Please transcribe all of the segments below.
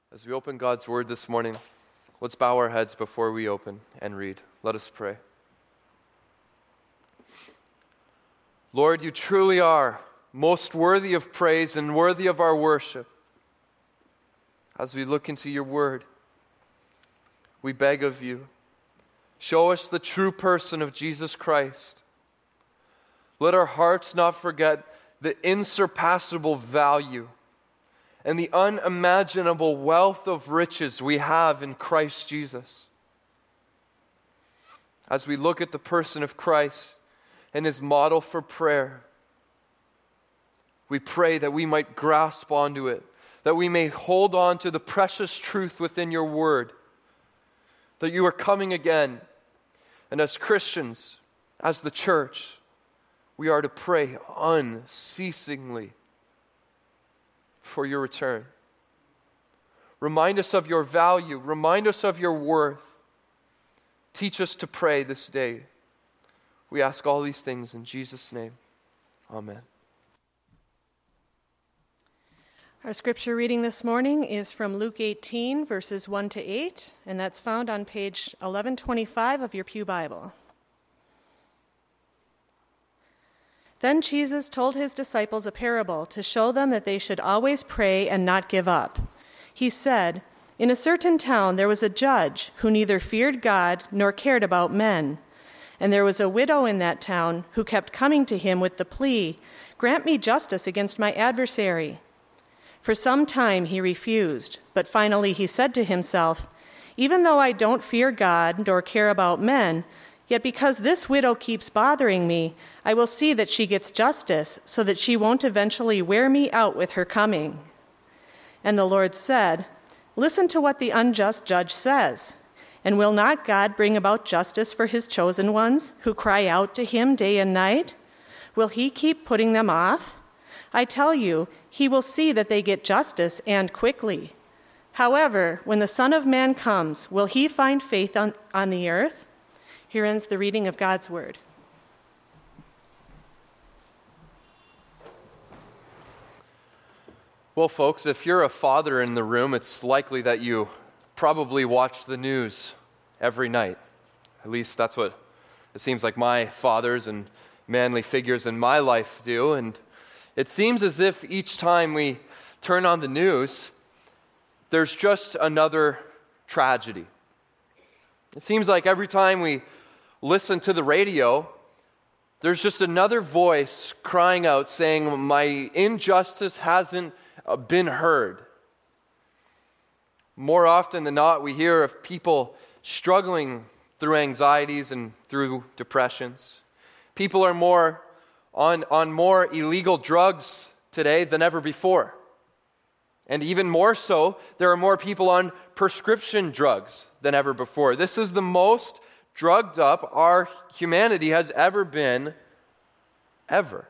As we open God's Word this morning, let's bow our heads before we open and read. Let us pray. Lord, you truly are most worthy of praise and worthy of our worship. As we look into your Word, we beg of you, show us the true person of Jesus Christ. Let our hearts not forget the insurpassable value and the unimaginable wealth of riches we have in Christ Jesus. As we look at the person of Christ and his model for prayer, we pray that we might grasp onto it, that we may hold on to the precious truth within your word, that you are coming again. And as Christians, as the church, we are to pray unceasingly for your return. Remind us of your value. Remind us of your worth. Teach us to pray this day. We ask all these things in Jesus' name. Amen. Our scripture reading this morning is from Luke 18, verses 1 to 8, and that's found on page 1125 of your Pew Bible. Then Jesus told his disciples a parable to show them that they should always pray and not give up. He said, "In a certain town there was a judge who neither feared God nor cared about men. And there was a widow in that town who kept coming to him with the plea, 'Grant me justice against my adversary.' For some time he refused, but finally he said to himself, 'Even though I don't fear God nor care about men, yet because this widow keeps bothering me, I will see that she gets justice so that she won't eventually wear me out with her coming.' And the Lord said, 'Listen to what the unjust judge says. And will not God bring about justice for his chosen ones who cry out to him day and night? Will he keep putting them off? I tell you, he will see that they get justice and quickly. However, when the Son of Man comes, will he find faith on the earth?' Here ends the reading of God's word. Well, folks, if you're a father in the room, it's likely that you probably watch the news every night. At least that's what it seems like my fathers and manly figures in my life do. And it seems as if each time we turn on the news, there's just another tragedy. It seems like every time we listen to the radio, there's just another voice crying out saying, "My injustice hasn't been heard." More often than not, we hear of people struggling through anxieties and through depressions. People are more on more illegal drugs today than ever before. And even more so, there are more people on prescription drugs than ever before. This is the most drugged up our humanity has ever been, ever.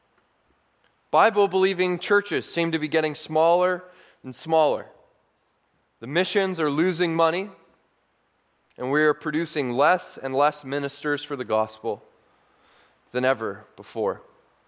Bible-believing churches seem to be getting smaller and smaller. The missions are losing money, and we are producing less and less ministers for the gospel than ever before.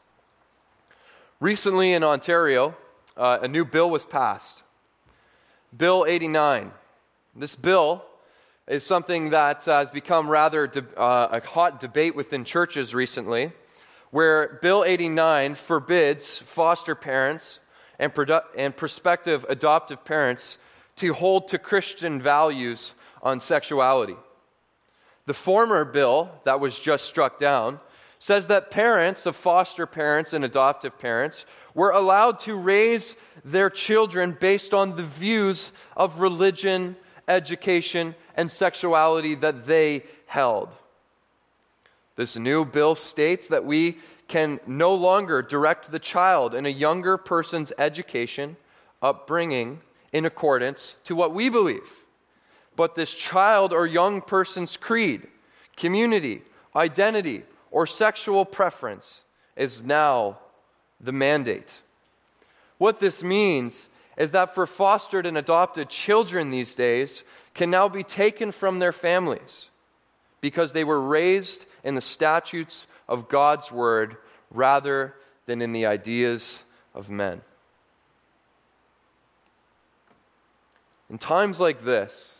Recently in Ontario, a new bill was passed. Bill 89. This bill is something that has become rather a hot debate within churches recently, where Bill 89 forbids foster parents and prospective adoptive parents to hold to Christian values on sexuality. The former bill that was just struck down says that parents of foster parents and adoptive parents were allowed to raise their children based on the views of religion, education, and sexuality that they held. This new bill states that we can no longer direct the child in a younger person's education, upbringing, in accordance to what we believe. But this child or young person's creed, community, identity, or sexual preference is now the mandate. What this means is that for fostered and adopted children these days can now be taken from their families because they were raised in the statutes of God's word rather than in the ideas of men. In times like this,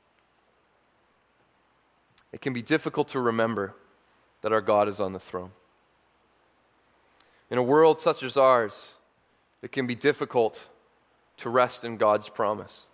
it can be difficult to remember that our God is on the throne. In a world such as ours, it can be difficult to rest in God's promise.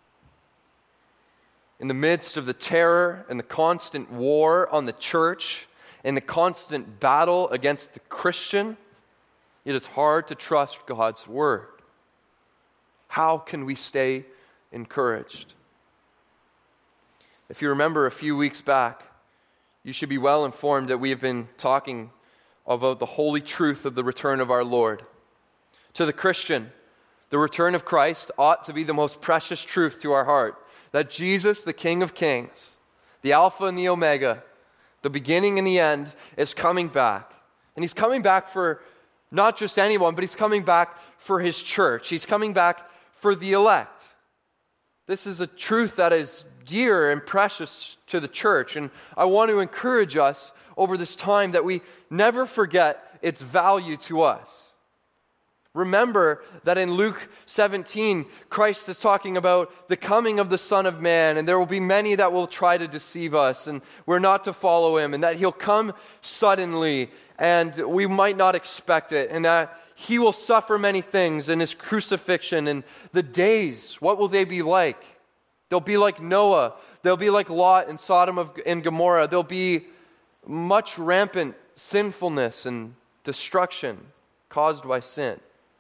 In the midst of the terror and the constant war on the church and the constant battle against the Christian, it is hard to trust God's word. How can we stay encouraged? If you remember a few weeks back, you should be well informed that we have been talking about the holy truth of the return of our Lord. To the Christian, the return of Christ ought to be the most precious truth to our heart. That Jesus, the King of Kings, the Alpha and the Omega, the beginning and the end, is coming back. And He's coming back for not just anyone, but He's coming back for His church. He's coming back for the elect. This is a truth that is dear and precious to the church. And I want to encourage us over this time that we never forget its value to us. Remember that in Luke 17, Christ is talking about the coming of the Son of Man, and there will be many that will try to deceive us, and we're not to follow Him, and that He'll come suddenly, and we might not expect it, and that He will suffer many things in His crucifixion, and the days, what will they be like? They'll be like Noah. They'll be like Lot and Sodom and Gomorrah. There'll be much rampant sinfulness and destruction caused by sin.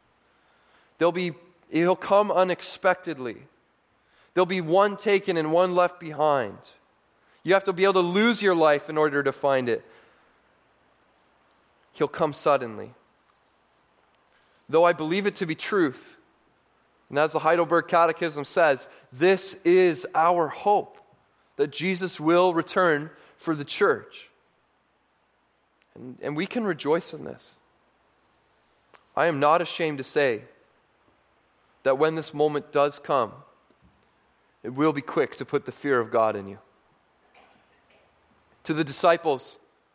He'll come unexpectedly. There'll be one taken and one left behind. You have to be able to lose your life in order to find it. He'll come suddenly. Though I believe it to be truth, and as the Heidelberg Catechism says, this is our hope, that Jesus will return for the church. And we can rejoice in this. I am not ashamed to say that when this moment does come, it will be quick to put the fear of God in you. To the disciples,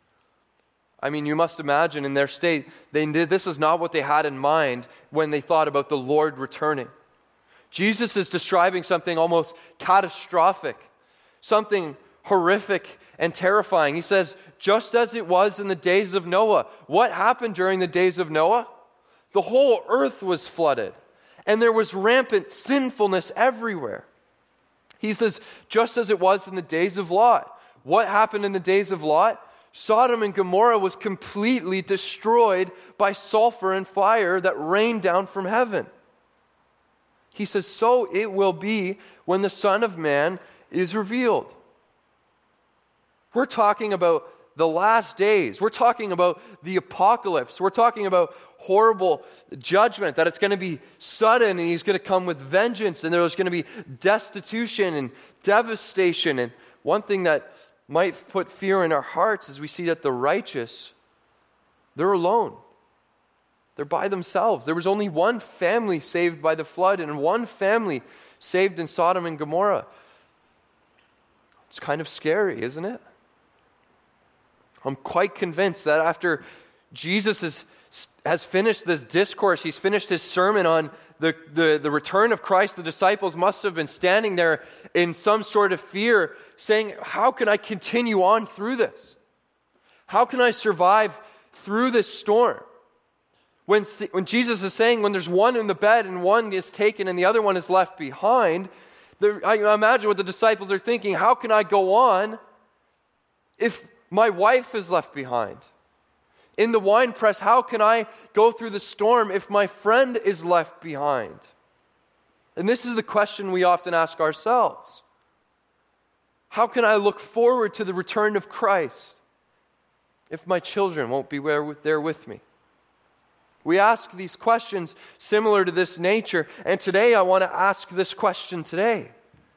you must imagine in their state, this is not what they had in mind when they thought about the Lord returning. Jesus is describing something almost catastrophic, something horrific and terrifying. He says, just as it was in the days of Noah. What happened during the days of Noah? The whole earth was flooded. And there was rampant sinfulness everywhere. He says, just as it was in the days of Lot. What happened in the days of Lot? Sodom and Gomorrah was completely destroyed by sulfur and fire that rained down from heaven. He says, so it will be when the Son of Man is revealed. We're talking about the last days. We're talking about the apocalypse. We're talking about horrible judgment, that it's going to be sudden and He's going to come with vengeance, and there's going to be destitution and devastation. And one thing that might put fear in our hearts is we see that the righteous, they're alone. They're by themselves. There was only one family saved by the flood and one family saved in Sodom and Gomorrah. It's kind of scary, isn't it? I'm quite convinced that after Jesus has finished this discourse, He's finished His sermon on the return of Christ, the disciples must have been standing there in some sort of fear, saying, how can I continue on through this? How can I survive through this storm? When Jesus is saying, when there's one in the bed and one is taken and the other one is left behind, I imagine what the disciples are thinking, how can I go on if my wife is left behind? In the winepress, how can I go through the storm if my friend is left behind? And this is the question we often ask ourselves. How can I look forward to the return of Christ if my children won't be there with me? We ask these questions similar to this nature, and today I want to ask this question today.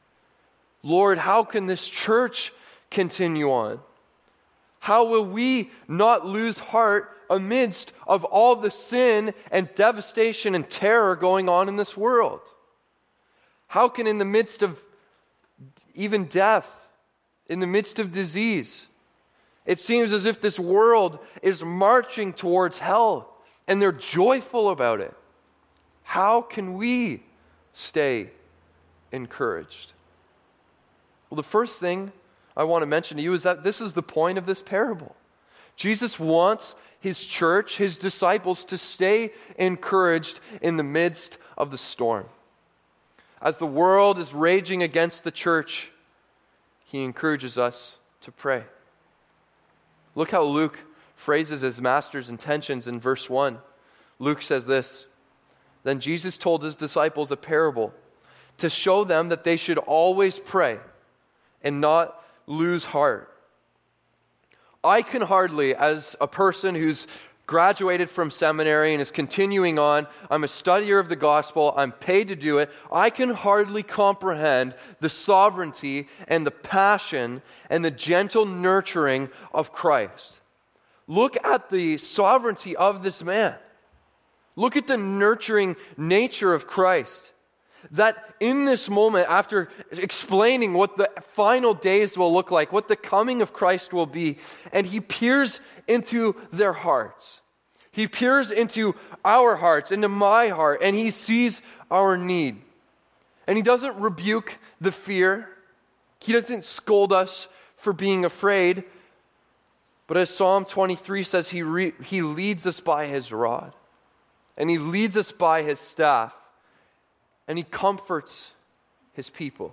Lord, how can this church continue on? How will we not lose heart amidst of all the sin and devastation and terror going on in this world? How can in the midst of even death, in the midst of disease, it seems as if this world is marching towards hell and they're joyful about it? How can we stay encouraged? Well, the first thing I want to mention to you is that this is the point of this parable. Jesus wants his church, his disciples, to stay encouraged in the midst of the storm. As the world is raging against the church, he encourages us to pray. Look how Luke phrases his master's intentions in verse 1. Luke says this, "Then Jesus told his disciples a parable to show them that they should always pray and not lose heart." I can hardly, as a person who's graduated from seminary and is continuing on, I'm a studier of the gospel, I'm paid to do it, I can hardly comprehend the sovereignty and the passion and the gentle nurturing of Christ. Look at the sovereignty of this man. Look at the nurturing nature of Christ. That in this moment, after explaining what the final days will look like, what the coming of Christ will be, and he peers into their hearts. He peers into our hearts, into my heart, and he sees our need. And he doesn't rebuke the fear. He doesn't scold us for being afraid. But as Psalm 23 says, he leads us by his rod. And he leads us by his staff. And he comforts his people.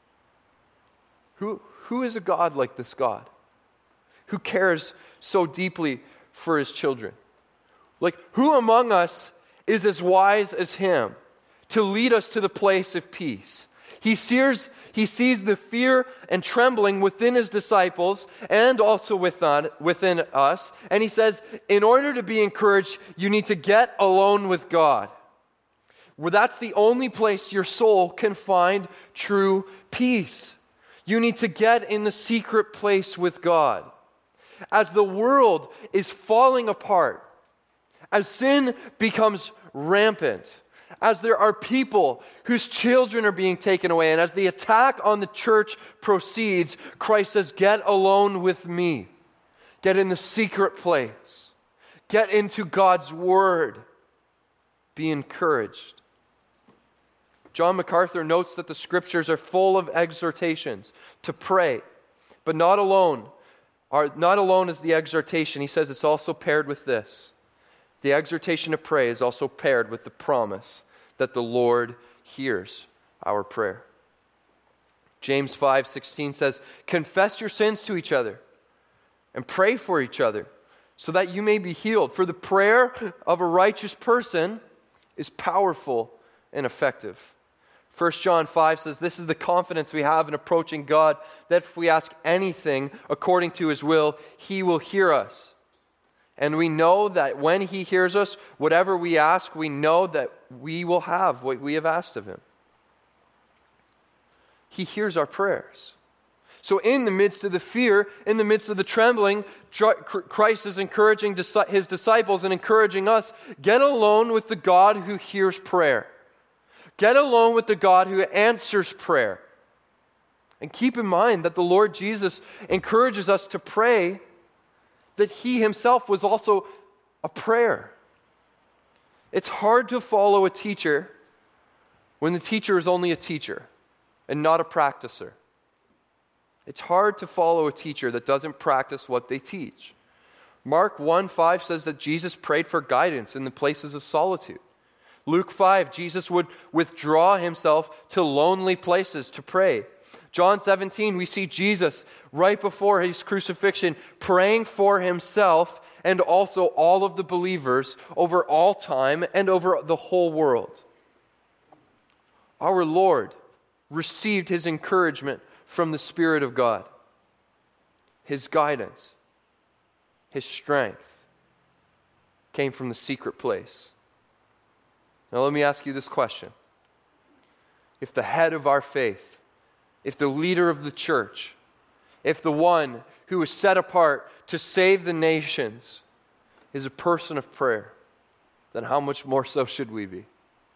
Who is a God like this God? Who cares so deeply for his children? Like, who among us is as wise as him to lead us to the place of peace? He sees the fear and trembling within his disciples and also within us. And he says, in order to be encouraged, you need to get alone with God. Where that's the only place your soul can find true peace. You need to get in the secret place with God. As the world is falling apart, as sin becomes rampant, as there are people whose children are being taken away, and as the attack on the church proceeds, Christ says, get alone with me. Get in the secret place. Get into God's word. Be encouraged. John MacArthur notes that the scriptures are full of exhortations to pray, but not alone is the exhortation. He says it's also paired with this. The exhortation to pray is also paired with the promise that the Lord hears our prayer. James 5:16 says, "Confess your sins to each other and pray for each other so that you may be healed. For the prayer of a righteous person is powerful and effective." 1 John 5 says, "This is the confidence we have in approaching God, that if we ask anything according to his will, he will hear us. And we know that when he hears us, whatever we ask, we know that we will have what we have asked of him." He hears our prayers. So in the midst of the fear, in the midst of the trembling, Christ is encouraging his disciples and encouraging us, get alone with the God who hears prayer. Get alone with the God who answers prayer. And keep in mind that the Lord Jesus encourages us to pray that he himself was also a prayer. It's hard to follow a teacher when the teacher is only a teacher and not a practicer. It's hard to follow a teacher that doesn't practice what they teach. Mark 1:5 says that Jesus prayed for guidance in the places of solitude. Luke 5, Jesus would withdraw himself to lonely places to pray. John 17, we see Jesus right before his crucifixion praying for himself and also all of the believers over all time and over the whole world. Our Lord received his encouragement from the Spirit of God. His guidance, his strength came from the secret place. Now let me ask you this question. If the head of our faith, if the leader of the church, if the one who is set apart to save the nations is a person of prayer, then how much more so should we be?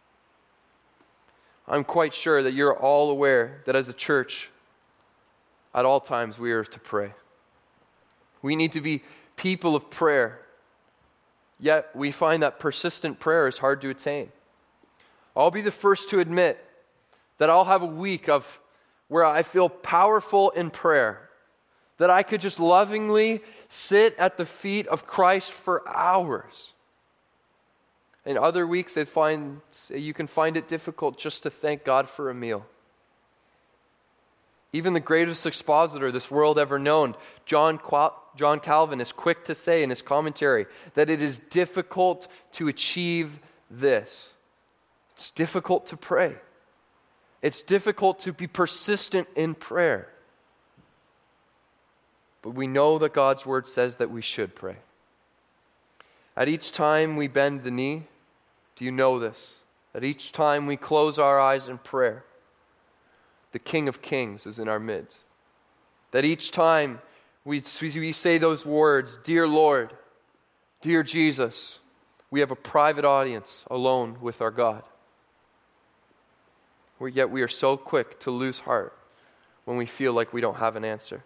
I'm quite sure that you're all aware that as a church, at all times we are to pray. We need to be people of prayer, yet we find that persistent prayer is hard to attain. I'll be the first to admit that I'll have a week of where I feel powerful in prayer, that I could just lovingly sit at the feet of Christ for hours. In other weeks, you can find it difficult just to thank God for a meal. Even the greatest expositor this world ever known, John Calvin, is quick to say in his commentary that it is difficult to achieve this. It's difficult to pray. It's difficult to be persistent in prayer. But we know that God's word says that we should pray. At each time we bend the knee, do you know this? At each time we close our eyes in prayer, the King of Kings is in our midst. That each time we say those words, dear Lord, dear Jesus, we have a private audience alone with our God. Yet we are so quick to lose heart when we feel like we don't have an answer.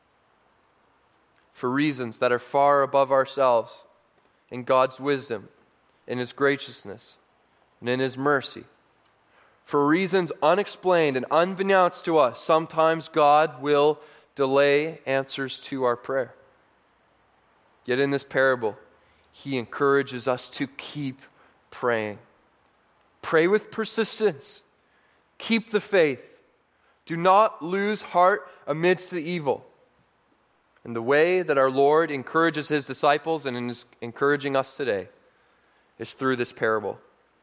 For reasons that are far above ourselves, in God's wisdom, in His graciousness, and in His mercy. For reasons unexplained and unbeknownst to us, sometimes God will delay answers to our prayer. Yet in this parable, He encourages us to keep praying. Pray with persistence. Keep the faith. Do not lose heart amidst the evil. And the way that our Lord encourages His disciples and is encouraging us today is through this parable.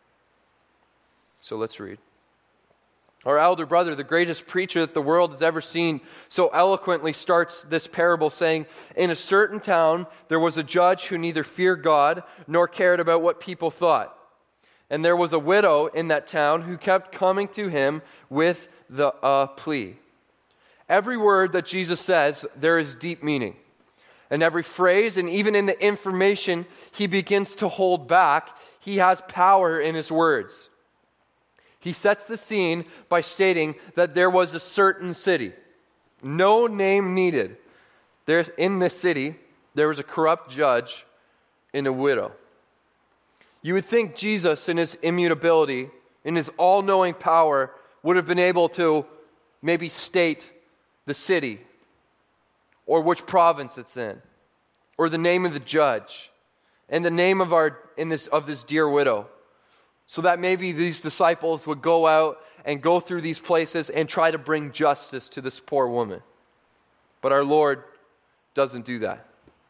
So let's read. Our elder brother, the greatest preacher that the world has ever seen, so eloquently starts this parable saying, in a certain town there was a judge who neither feared God nor cared about what people thought. And there was a widow in that town who kept coming to him with the plea. Every word that Jesus says, there is deep meaning. And every phrase, and even in the information He begins to hold back, He has power in His words. He sets the scene by stating that there was a certain city. No name needed. In this city, there was a corrupt judge and a widow. You would think Jesus, in His immutability, in His all-knowing power, would have been able to maybe state the city, or which province it's in, or the name of the judge, and the name of this dear widow, so that maybe these disciples would go out and go through these places and try to bring justice to this poor woman. But our Lord doesn't do that.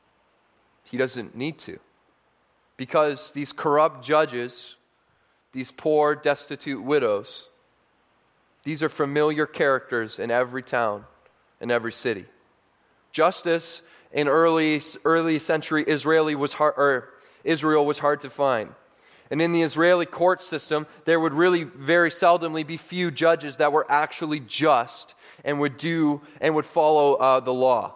He doesn't need to. Because these corrupt judges, these poor, destitute widows, these are familiar characters in every town, in every city. Justice in early century Israel was hard to find. And in the Israeli court system, there would really very seldomly be few judges that were actually just and would follow the law.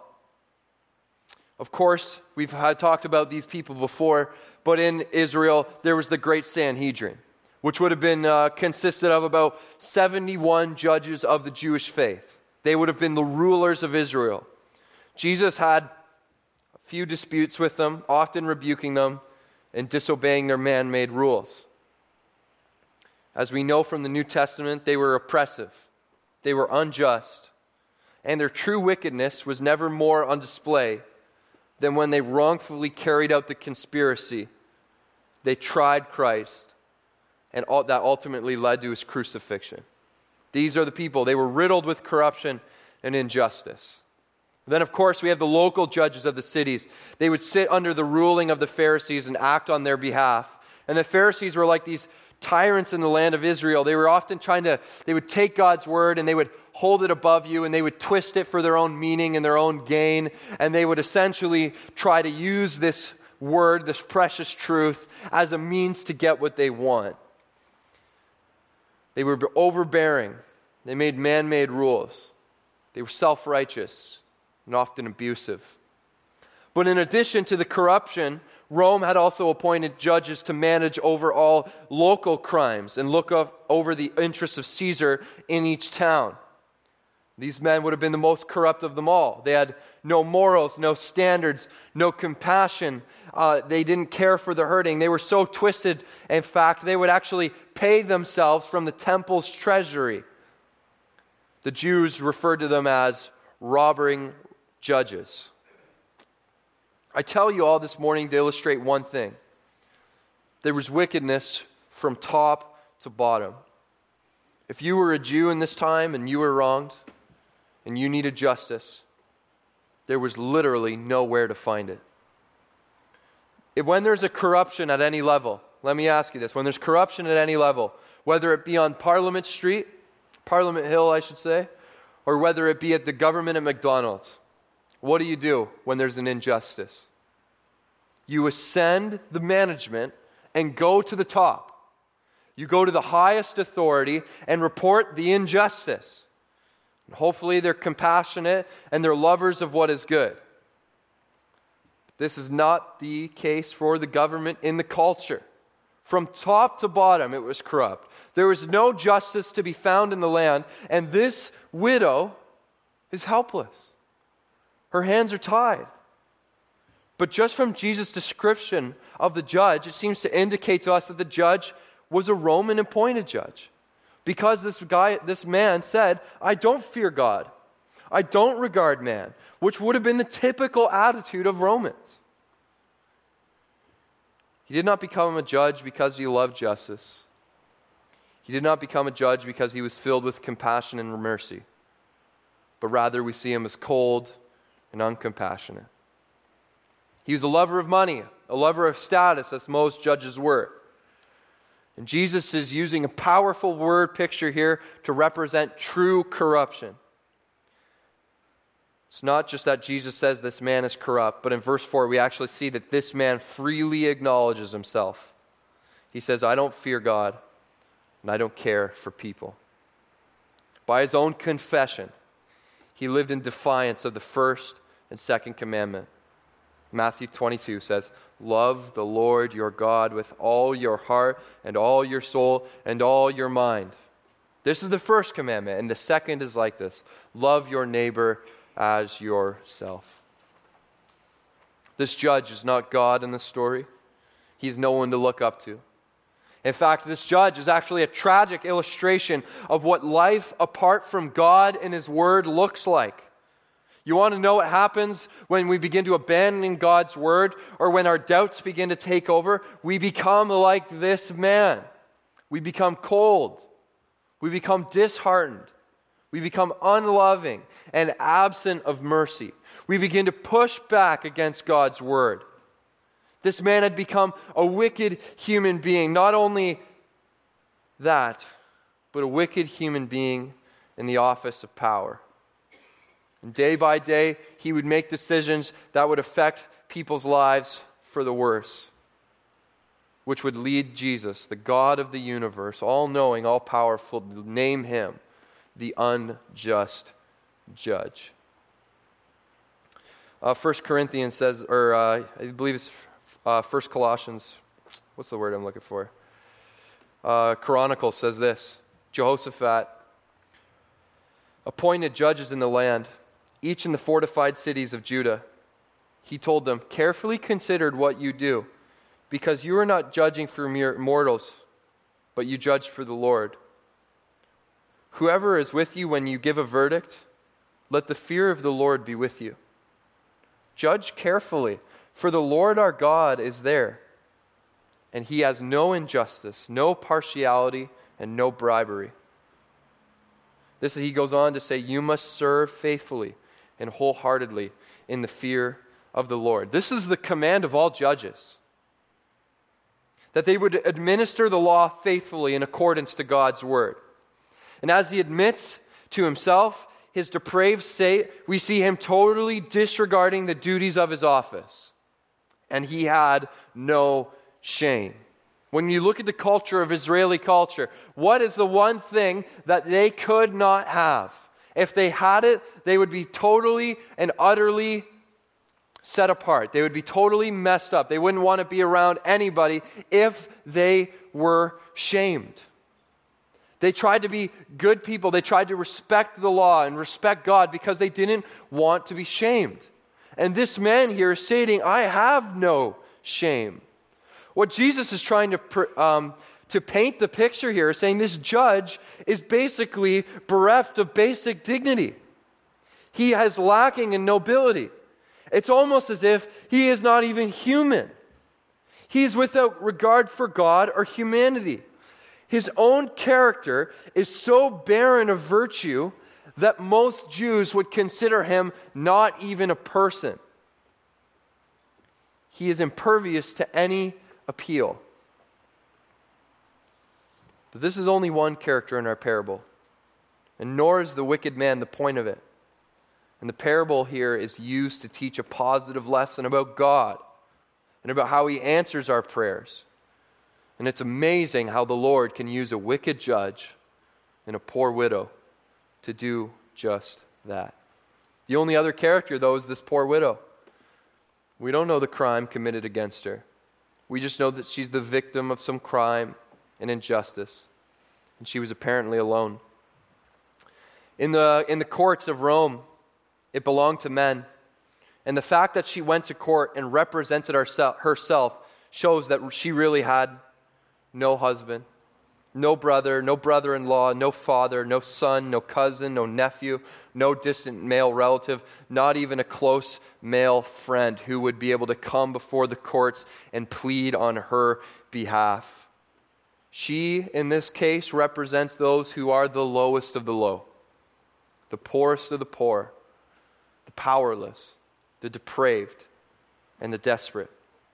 Of course, we've talked about these people before, but in Israel, there was the Great Sanhedrin, which would have been consisted of about 71 judges of the Jewish faith. They would have been the rulers of Israel. Jesus had a few disputes with them, often rebuking them and disobeying their man-made rules. As we know from the New Testament, they were oppressive, they were unjust, and their true wickedness was never more on display than when they wrongfully carried out the conspiracy. They tried Christ, and that ultimately led to His crucifixion. These are the people. They were riddled with corruption and injustice. Then, of course, we have the local judges of the cities. They would sit under the ruling of the Pharisees and act on their behalf. And the Pharisees were like these tyrants in the land of Israel. They were often they would take God's word and they would hold it above you and they would twist it for their own meaning and their own gain. And they would essentially try to use this word, this precious truth, as a means to get what they want. They were overbearing. They made man-made rules. They were self-righteous and often abusive. But in addition to the corruption, Rome had also appointed judges to manage over all local crimes and look over the interests of Caesar in each town. These men would have been the most corrupt of them all. They had no morals, no standards, no compassion. They didn't care for the hurting. They were so twisted, in fact, they would actually pay themselves from the temple's treasury The Jews referred to them as robbing judges. I tell you all this morning to illustrate one thing. There was wickedness from top to bottom. If you were a Jew in this time and you were wronged and you needed justice, there was literally nowhere to find it. When there's a corruption at any level, let me ask you this, when there's corruption at any level, whether it be on Parliament Hill, I should say, or whether it be at the government at McDonald's, what do you do when there's an injustice? You ascend the management and go to the top. You go to the highest authority and report the injustice. And hopefully they're compassionate and they're lovers of what is good. This is not the case for the government in the culture. From top to bottom, it was corrupt. There was no justice to be found in the land, and this widow is helpless. Her hands are tied. But just from Jesus' description of the judge, it seems to indicate to us that the judge was a Roman appointed judge. Because this man said, I don't fear God. I don't regard man, which would have been the typical attitude of Romans. He did not become a judge because he loved justice. He did not become a judge because he was filled with compassion and mercy. But rather we see him as cold and uncompassionate. He was a lover of money, a lover of status, as most judges were. And Jesus is using a powerful word picture here to represent true corruption. It's not just that Jesus says this man is corrupt, but in verse 4 we actually see that this man freely acknowledges himself. He says, I don't fear God, and I don't care for people. By his own confession, he lived in defiance of the first and second commandment. Matthew 22 says, love the Lord your God with all your heart and all your soul and all your mind. This is the first commandment, and the second is like this. Love your neighbor as yourself. This judge is not God in the story. He's no one to look up to. In fact, this judge is actually a tragic illustration of what life apart from God and His Word looks like. You want to know what happens when we begin to abandon God's Word, or when our doubts begin to take over? We become like this man. We become cold. We become disheartened. We become unloving and absent of mercy. We begin to push back against God's Word. This man had become a wicked human being. Not only that, but a wicked human being in the office of power. And day by day, he would make decisions that would affect people's lives for the worse, which would lead Jesus, the God of the universe, all-knowing, all-powerful, to name him the unjust judge. 1 Corinthians says, or I believe it's 1 Colossians, what's the word I'm looking for? Chronicles says this, Jehoshaphat appointed judges in the land, each in the fortified cities of Judah. He told them, carefully consider what you do, because you are not judging for mere mortals, but you judge for the Lord. Whoever is with you when you give a verdict, let the fear of the Lord be with you. Judge carefully, for the Lord our God is there, and He has no injustice, no partiality, and no bribery. This he goes on to say, you must serve faithfully and wholeheartedly in the fear of the Lord. This is the command of all judges, that they would administer the law faithfully in accordance to God's word. And as he admits to himself his depraved state, we see him totally disregarding the duties of his office. And he had no shame. When you look at the culture of Israeli culture, what is the one thing that they could not have? If they had it, they would be totally and utterly set apart. They would be totally messed up. They wouldn't want to be around anybody if they were shamed. They tried to be good people. They tried to respect the law and respect God because they didn't want to be shamed. And this man here is stating, I have no shame. What Jesus is trying to to paint the picture here, saying this judge is basically bereft of basic dignity. He is lacking in nobility. It's almost as if he is not even human. He is without regard for God or humanity. His own character is so barren of virtue that most Jews would consider him not even a person. He is impervious to any appeal. But this is only one character in our parable, and nor is the wicked man the point of it. And the parable here is used to teach a positive lesson about God and about how He answers our prayers. And it's amazing how the Lord can use a wicked judge and a poor widow to do just that. The only other character, though, is this poor widow. We don't know the crime committed against her. We just know that she's the victim of some crime and injustice, and she was apparently alone. In the courts of Rome, it belonged to men, and the fact that she went to court and represented herself shows that she really had no husband, no brother, no brother-in-law, no father, no son, no cousin, no nephew, no distant male relative, not even a close male friend who would be able to come before the courts and plead on her behalf. She, in this case, represents those who are the lowest of the low, the poorest of the poor, the powerless, the depraved, and the desperate.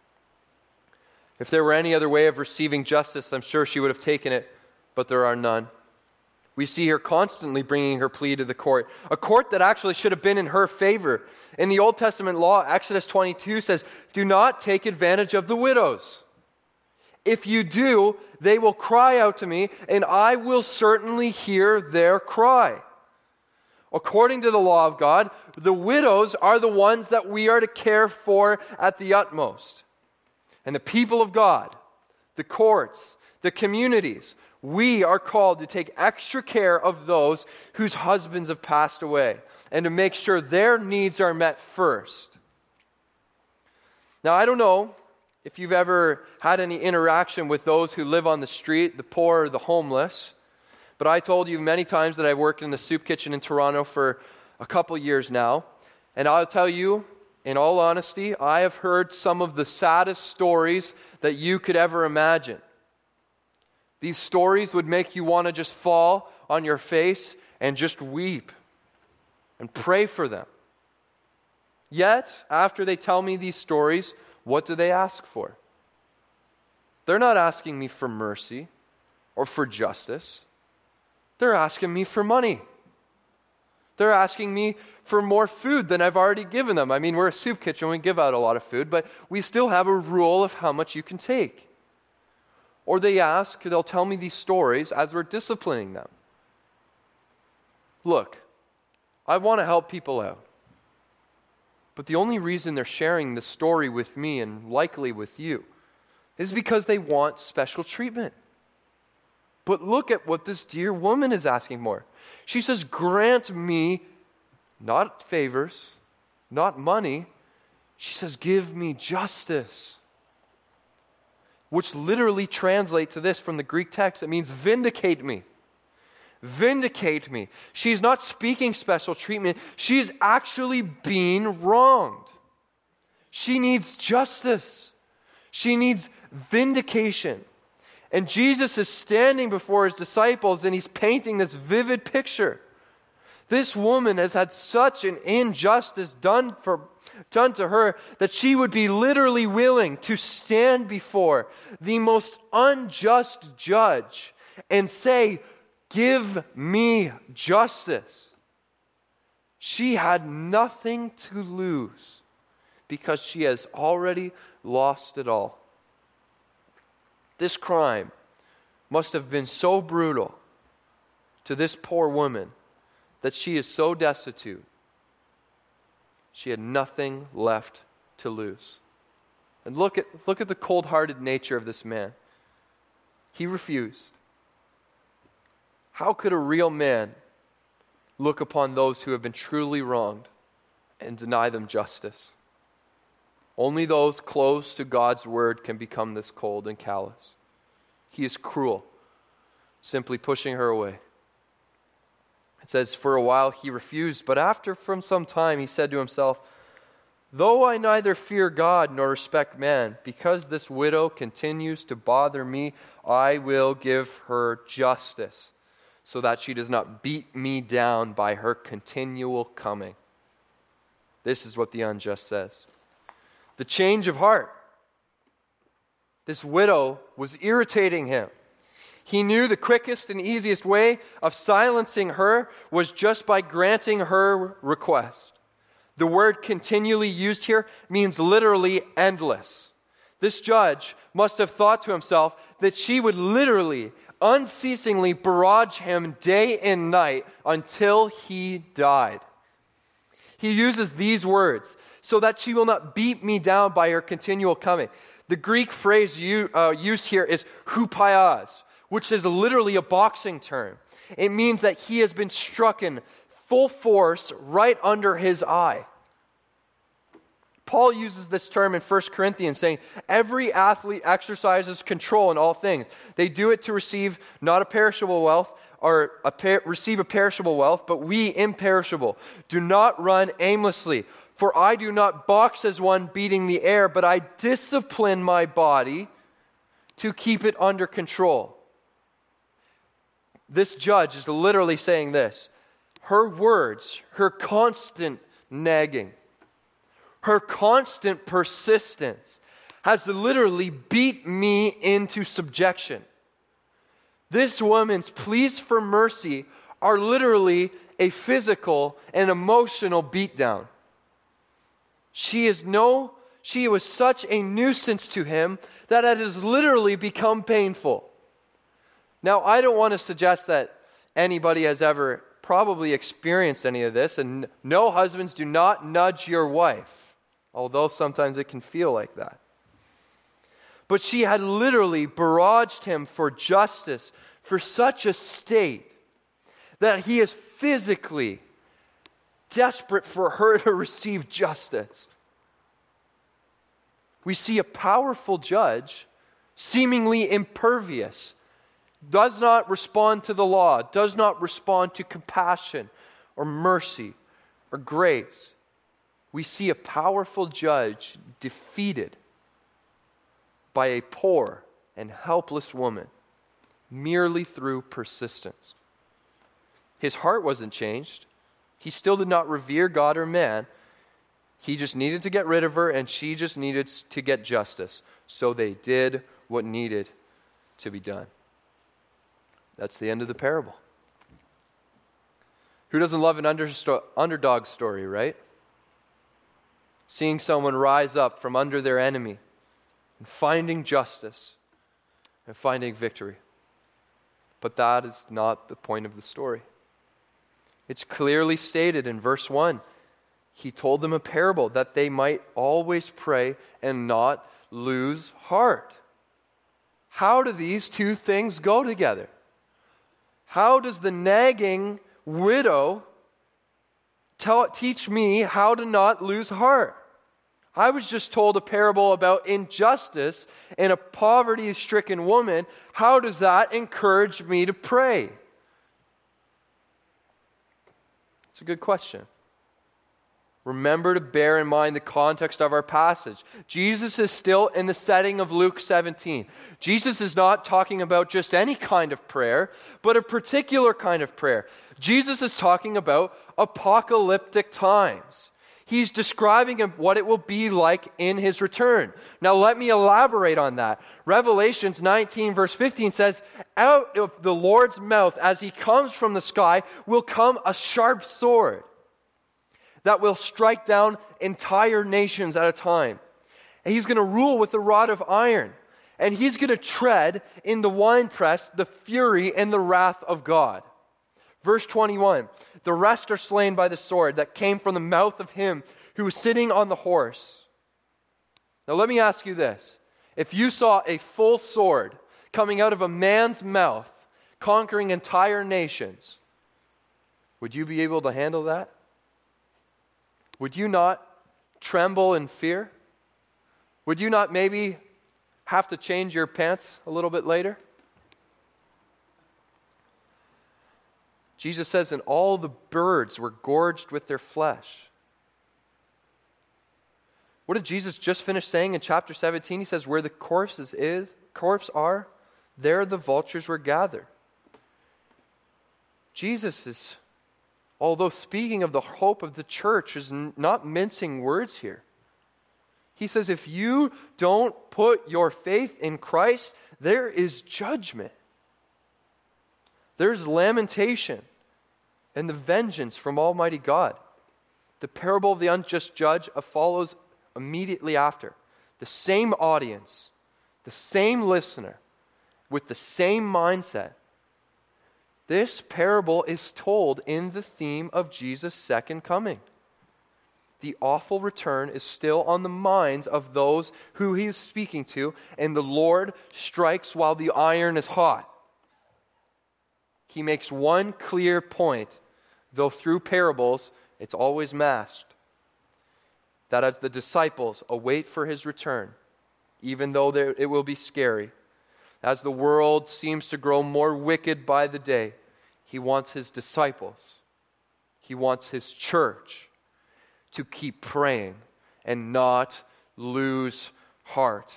If there were any other way of receiving justice, I'm sure she would have taken it, but there are none. We see her constantly bringing her plea to the court, a court that actually should have been in her favor. In the Old Testament law, Exodus 22 says, "Do not take advantage of the widows. If you do, they will cry out to me, and I will certainly hear their cry." According to the law of God, the widows are the ones that we are to care for at the utmost. And the people of God, the courts, the communities, we are called to take extra care of those whose husbands have passed away and to make sure their needs are met first. Now, I don't know if you've ever had any interaction with those who live on the street, the poor or the homeless, but I told you many times that I've worked in the soup kitchen in Toronto for a couple years now, and I'll tell you, in all honesty, I have heard some of the saddest stories that you could ever imagine. These stories would make you want to just fall on your face and just weep and pray for them. Yet, after they tell me these stories, what do they ask for? They're not asking me for mercy or for justice. They're asking me for money. They're asking me for more food than I've already given them. I mean, we're a soup kitchen, we give out a lot of food, but we still have a rule of how much you can take. Or they'll tell me these stories as we're disciplining them. Look, I want to help people out. But the only reason they're sharing this story with me and likely with you is because they want special treatment. But look at what this dear woman is asking for. She says, grant me not favors, not money. She says, give me justice. Which literally translates to this from the Greek text. It means vindicate me. Vindicate me. She's not speaking special treatment. She's actually being wronged. She needs justice. She needs vindication. And Jesus is standing before His disciples and He's painting this vivid picture. This woman has had such an injustice done to her that she would be literally willing to stand before the most unjust judge and say, give me justice. She had nothing to lose because she has already lost it all. This crime must have been so brutal to this poor woman that she is so destitute, she had nothing left to lose. And look at the cold-hearted nature of this man. He refused. How could a real man look upon those who have been truly wronged and deny them justice? Only those close to God's word can become this cold and callous. He is cruel, simply pushing her away. It says, for a while he refused, but after from some time he said to himself, though I neither fear God nor respect man, because this widow continues to bother me, I will give her justice, so that she does not beat me down by her continual coming. This is what the unjust says. The change of heart. This widow was irritating him. He knew the quickest and easiest way of silencing her was just by granting her request. The word continually used here means literally endless. This judge must have thought to himself that she would literally, unceasingly barrage him day and night until he died. He uses these words, so that she will not beat me down by her continual coming. The Greek phrase used here is hupaias, which is literally a boxing term. It means that he has been strucken full force right under his eye. Paul uses this term in 1 Corinthians, saying, every athlete exercises control in all things. They do it to receive not a perishable wealth, or receive a perishable wealth, but we imperishable. Do not run aimlessly, for I do not box as one beating the air, but I discipline my body to keep it under control. This judge is literally saying this. Her words, her constant nagging, her constant persistence has literally beat me into subjection. This woman's pleas for mercy are literally a physical and emotional beatdown. She was such a nuisance to him that it has literally become painful. Now, I don't want to suggest that anybody has ever probably experienced any of this, and no, husbands, do not nudge your wife, although sometimes it can feel like that. But she had literally barraged him for justice for such a state that he is physically desperate for her to receive justice. We see a powerful judge, seemingly impervious, does not respond to the law, does not respond to compassion or mercy or grace. We see a powerful judge defeated by a poor and helpless woman merely through persistence. His heart wasn't changed. He still did not revere God or man. He just needed to get rid of her, and she just needed to get justice. So they did what needed to be done. That's the end of the parable. Who doesn't love an underdog story, right? Seeing someone rise up from under their enemy and finding justice and finding victory. But that is not the point of the story. It's clearly stated in verse 1. He told them a parable that they might always pray and not lose heart. How do these two things go together? How does the nagging widow teach me how to not lose heart? I was just told a parable about injustice and a poverty-stricken woman. How does that encourage me to pray? It's a good question. Remember to bear in mind the context of our passage. Jesus is still in the setting of Luke 17. Jesus is not talking about just any kind of prayer, but a particular kind of prayer. Jesus is talking about apocalyptic times. He's describing what it will be like in his return. Now let me elaborate on that. Revelations 19 verse 15 says, out of the Lord's mouth as he comes from the sky will come a sharp sword that will strike down entire nations at a time. And he's going to rule with a rod of iron. And he's going to tread in the winepress the fury and the wrath of God. Verse 21, the rest are slain by the sword that came from the mouth of him who was sitting on the horse. Now let me ask you this. If you saw a full sword coming out of a man's mouth, conquering entire nations, would you be able to handle that? Would you not tremble in fear? Would you not maybe have to change your pants a little bit later? Jesus says, and all the birds were gorged with their flesh. What did Jesus just finish saying in chapter 17? He says, where the corpse are, there the vultures were gathered. Jesus is, although speaking of the hope of the church, is not mincing words here. He says, if you don't put your faith in Christ, there is judgment. There's lamentation and the vengeance from Almighty God. The parable of the unjust judge follows immediately after. The same audience, the same listener, with the same mindset. This parable is told in the theme of Jesus' second coming. The awful return is still on the minds of those who he is speaking to, and the Lord strikes while the iron is hot. He makes one clear point, though through parables it's always masked, that as the disciples await for his return, even though it will be scary, as the world seems to grow more wicked by the day, he wants his disciples, he wants his church to keep praying and not lose heart.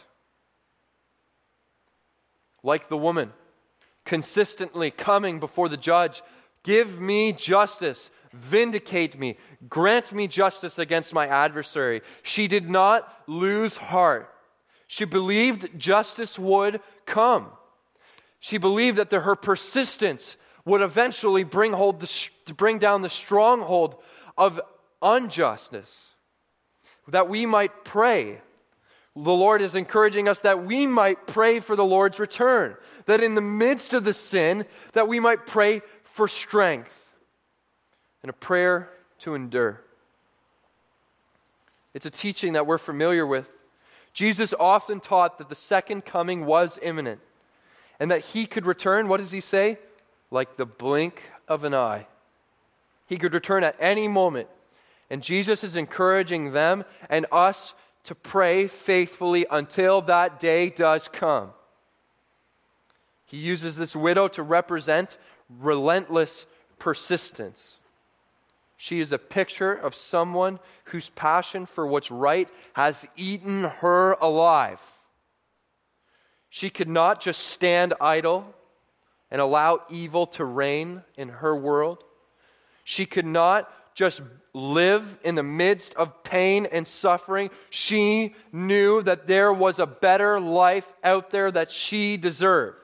Like the woman, consistently coming before the judge, give me justice, vindicate me, grant me justice against my adversary. She did not lose heart. She believed justice would come. She believed that her persistence would eventually bring down the stronghold of unjustness, that we might pray. The Lord is encouraging us that we might pray for the Lord's return, that in the midst of the sin, that we might pray for strength and a prayer to endure. It's a teaching that we're familiar with. Jesus often taught that the second coming was imminent and that he could return, what does he say? Like the blink of an eye. He could return at any moment. And Jesus is encouraging them and us to pray faithfully until that day does come. He uses this widow to represent relentless persistence. She is a picture of someone whose passion for what's right has eaten her alive. She could not just stand idle and allow evil to reign in her world. She could not just live in the midst of pain and suffering. She knew that there was a better life out there that she deserved.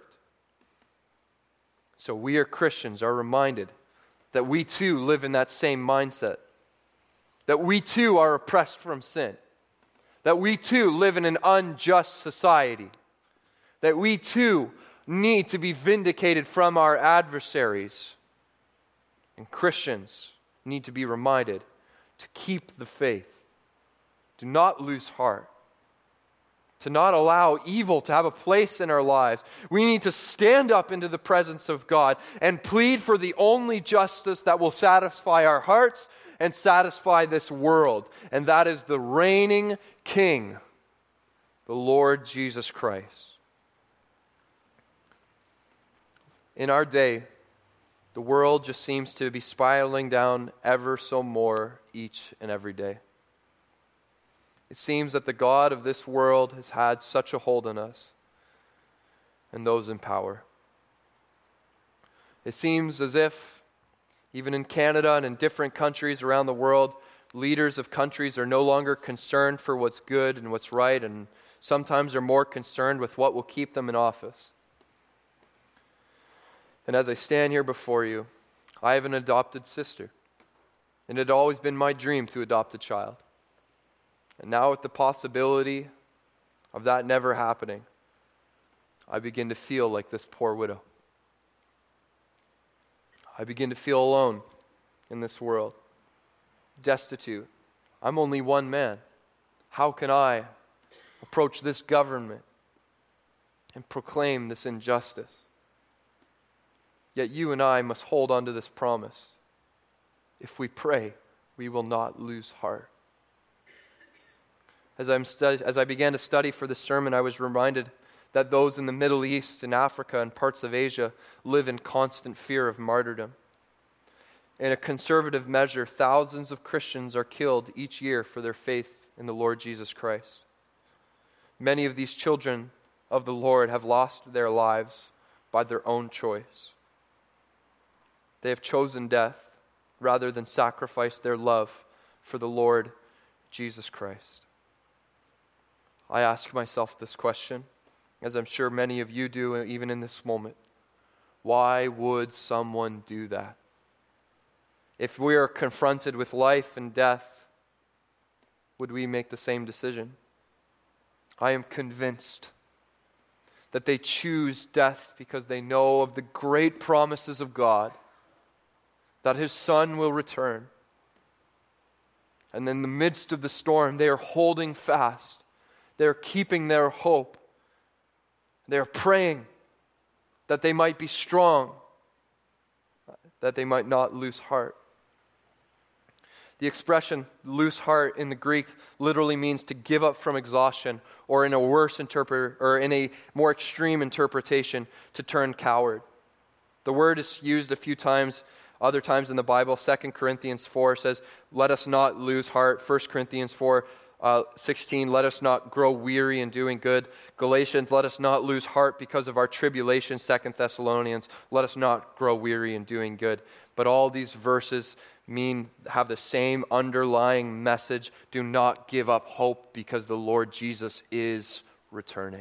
So we as Christians are reminded that we too live in that same mindset, that we too are oppressed from sin, that we too live in an unjust society, that we too need to be vindicated from our adversaries. And Christians need to be reminded to keep the faith, to not lose heart, to not allow evil to have a place in our lives. We need to stand up into the presence of God and plead for the only justice that will satisfy our hearts and satisfy this world, and that is the reigning King, the Lord Jesus Christ. In our day, the world just seems to be spiraling down ever so more each and every day. It seems that the God of this world has had such a hold on us and those in power. It seems as if, even in Canada and in different countries around the world, leaders of countries are no longer concerned for what's good and what's right, and sometimes are more concerned with what will keep them in office. And as I stand here before you, I have an adopted sister. And it had always been my dream to adopt a child. And now with the possibility of that never happening, I begin to feel like this poor widow. I begin to feel alone in this world, destitute. I'm only one man. How can I approach this government and proclaim this injustice? Yet you and I must hold on to this promise. If we pray, we will not lose heart. As I began to study for this sermon, I was reminded that those in the Middle East and Africa and parts of Asia live in constant fear of martyrdom. In a conservative measure, thousands of Christians are killed each year for their faith in the Lord Jesus Christ. Many of these children of the Lord have lost their lives by their own choice. They have chosen death rather than sacrifice their love for the Lord Jesus Christ. I ask myself this question, as I'm sure many of you do even in this moment. Why would someone do that? If we are confronted with life and death, would we make the same decision? I am convinced that they choose death because they know of the great promises of God, that His Son will return. And in the midst of the storm, they are holding fast. They are keeping their hope. They are praying that they might be strong, that they might not lose heart. The expression "lose heart" in the Greek literally means to give up from exhaustion, or in a more extreme interpretation, to turn coward. The word is used a few times, other times in the Bible. 2 Corinthians 4 says, "Let us not lose heart." 1 Corinthians 4:16, "Let us not grow weary in doing good." Galatians, "Let us not lose heart because of our tribulation." 2 Thessalonians, "Let us not grow weary in doing good." But all these verses have the same underlying message. Do not give up hope because the Lord Jesus is returning.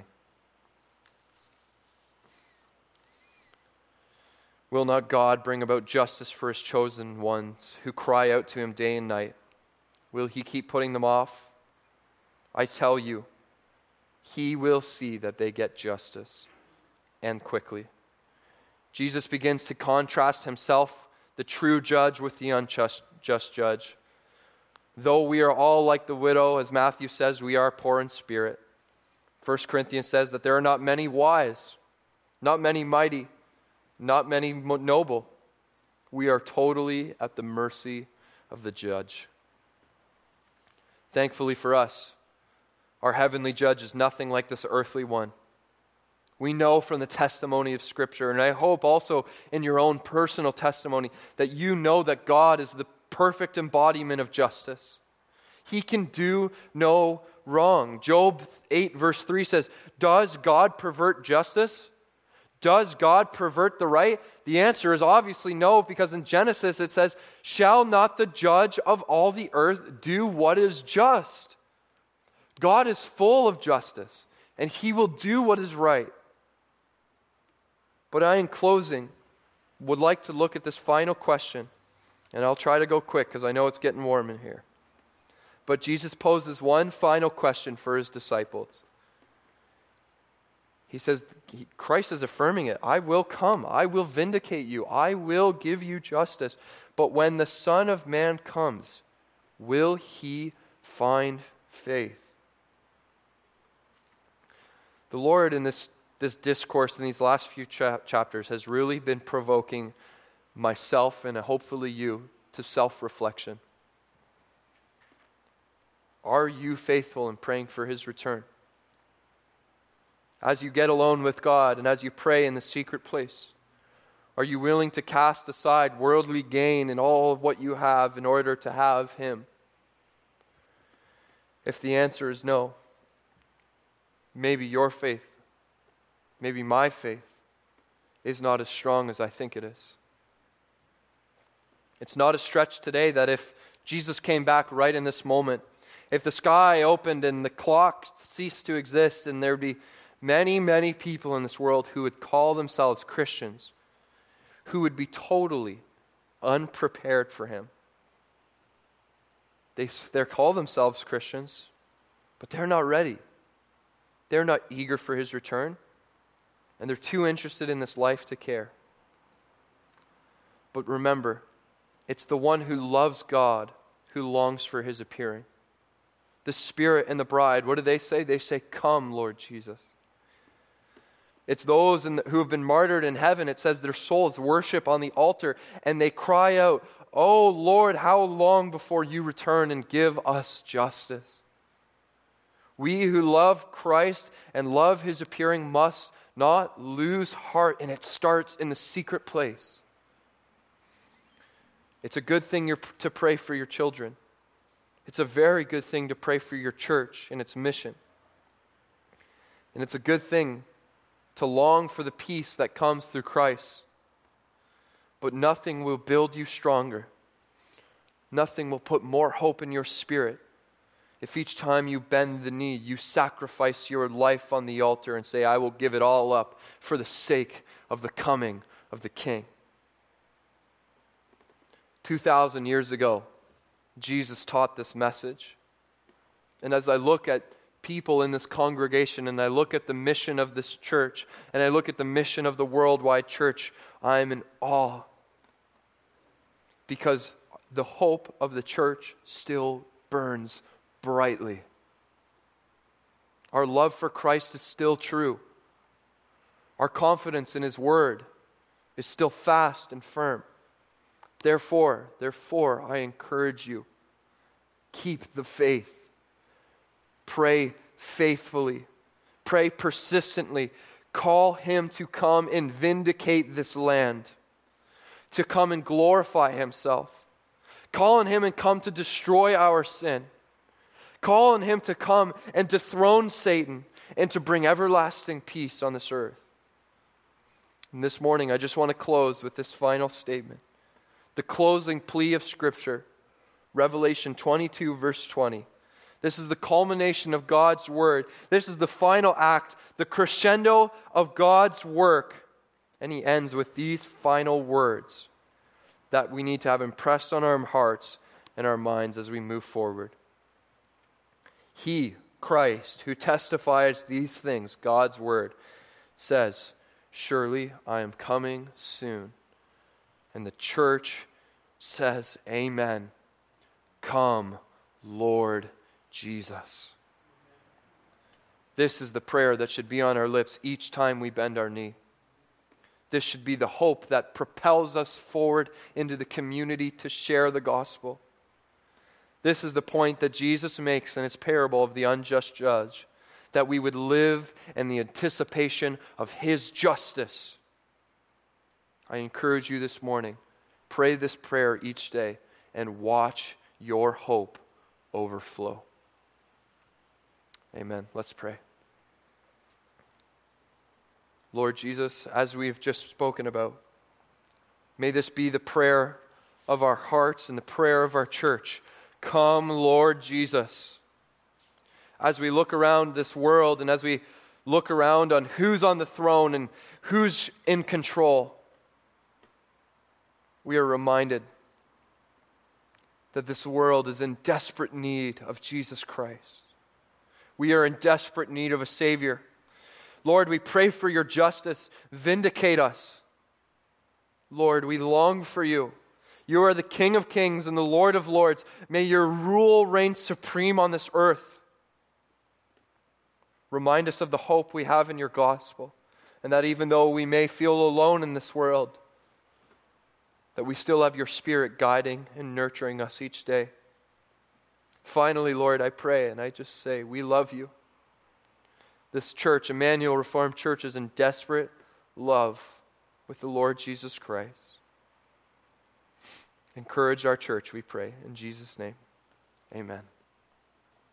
Will not God bring about justice for His chosen ones who cry out to Him day and night? Will He keep putting them off? I tell you, He will see that they get justice, and quickly. Jesus begins to contrast Himself, the true judge, with the unjust judge. Though we are all like the widow, as Matthew says, we are poor in spirit. 1 Corinthians says that there are not many wise, not many mighty, not many noble. We are totally at the mercy of the judge. Thankfully for us, our heavenly judge is nothing like this earthly one. We know from the testimony of Scripture, and I hope also in your own personal testimony, that you know that God is the perfect embodiment of justice. He can do no wrong. Job 8 verse 3 says, "Does God pervert justice? Does God pervert the right?" The answer is obviously no, because in Genesis it says, "Shall not the judge of all the earth do what is just?" God is full of justice, and He will do what is right. But I, in closing, would like to look at this final question, and I'll try to go quick because I know it's getting warm in here. But Jesus poses one final question for His disciples. He says, Christ is affirming it. "I will come. I will vindicate you. I will give you justice. But when the Son of Man comes, will He find faith?" The Lord in this discourse in these last few chapters has really been provoking myself and hopefully you to self-reflection. Are you faithful in praying for His return? As you get alone with God and as you pray in the secret place, are you willing to cast aside worldly gain and all of what you have in order to have Him? If the answer is no, maybe your faith, maybe my faith, is not as strong as I think it is. It's not a stretch today that if Jesus came back right in this moment, if the sky opened and the clock ceased to exist, and there'd be many, many people in this world who would call themselves Christians, who would be totally unprepared for Him. They call themselves Christians, but they're not ready. They're not eager for His return, and they're too interested in this life to care. But remember, it's the one who loves God who longs for His appearing. The Spirit and the bride, what do they say? They say, "Come, Lord Jesus." It's those who have been martyred in heaven. It says their souls worship on the altar, and they cry out, "Oh Lord, how long before you return and give us justice?" We who love Christ and love His appearing must not lose heart, and it starts in the secret place. It's a good thing to pray for your children. It's a very good thing to pray for your church and its mission. And it's a good thing to long for the peace that comes through Christ. But nothing will build you stronger. Nothing will put more hope in your spirit if each time you bend the knee, you sacrifice your life on the altar and say, I will give it all up for the sake of the coming of the King. 2,000 years ago, Jesus taught this message. And as I look at people in this congregation, and I look at the mission of this church, and I look at the mission of the worldwide church, I am in awe. Because the hope of the church still burns brightly. Our love for Christ is still true. Our confidence in His Word is still fast and firm. Therefore, I encourage you, keep the faith. Pray faithfully. Pray persistently. Call Him to come and vindicate this land, to come and glorify Himself. Call on Him and come to destroy our sin. Call on Him to come and dethrone Satan and to bring everlasting peace on this earth. And this morning, I just want to close with this final statement. The closing plea of Scripture, Revelation 22, verse 20. This is the culmination of God's Word. This is the final act, the crescendo of God's work. And He ends with these final words that we need to have impressed on our hearts and our minds as we move forward. He, Christ, who testifies these things, God's Word, says, surely I am coming soon. And the church says, amen. Come, Lord Jesus. This is the prayer that should be on our lips each time we bend our knee. This should be the hope that propels us forward into the community to share the gospel. This is the point that Jesus makes in His parable of the unjust judge, that we would live in the anticipation of His justice. I encourage you this morning, pray this prayer each day and watch your hope overflow. Amen. Let's pray. Lord Jesus, as we've just spoken about, may this be the prayer of our hearts and the prayer of our church. Come, Lord Jesus. As we look around this world and as we look around on who's on the throne and who's in control, we are reminded that this world is in desperate need of Jesus Christ. We are in desperate need of a Savior. Lord, we pray for your justice. Vindicate us. Lord, we long for you. You are the King of kings and the Lord of lords. May your rule reign supreme on this earth. Remind us of the hope we have in your gospel, and that even though we may feel alone in this world, that we still have your Spirit guiding and nurturing us each day. Finally, Lord, I pray and I just say, we love you. This church, Emmanuel Reformed Church, is in desperate love with the Lord Jesus Christ. Encourage our church, we pray. In Jesus' name, amen.